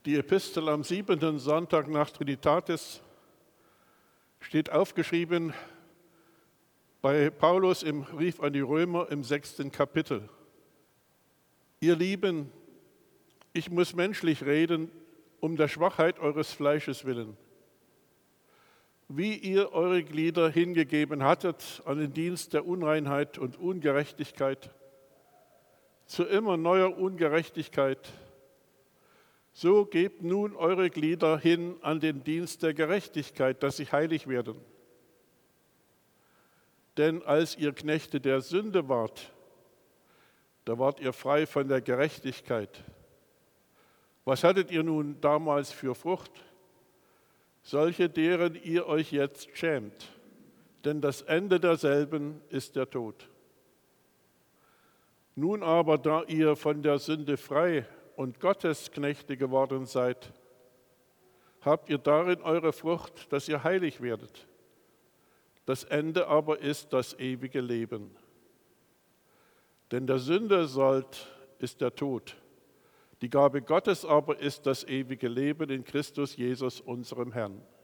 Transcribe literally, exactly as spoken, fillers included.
Die Epistel am siebenten Sonntag nach Trinitatis steht aufgeschrieben bei Paulus im Brief an die Römer im sechsten Kapitel. Ihr Lieben, ich muss menschlich reden, um der Schwachheit eures Fleisches willen. Wie ihr eure Glieder hingegeben hattet an den Dienst der Unreinheit und Ungerechtigkeit, zu immer neuer Ungerechtigkeit, so gebt nun eure Glieder hin an den Dienst der Gerechtigkeit, dass sie heilig werden. Denn als ihr Knechte der Sünde wart, da wart ihr frei von der Gerechtigkeit. Was hattet ihr nun damals für Frucht? Solche, deren ihr euch jetzt schämt, denn das Ende derselben ist der Tod. Nun aber, da ihr von der Sünde frei und Gottes Knechte geworden seid, habt ihr darin eure Frucht, dass ihr heilig werdet. Das Ende aber ist das ewige Leben. Denn der Sünde Sold ist der Tod. Die Gabe Gottes aber ist das ewige Leben in Christus Jesus, unserem Herrn.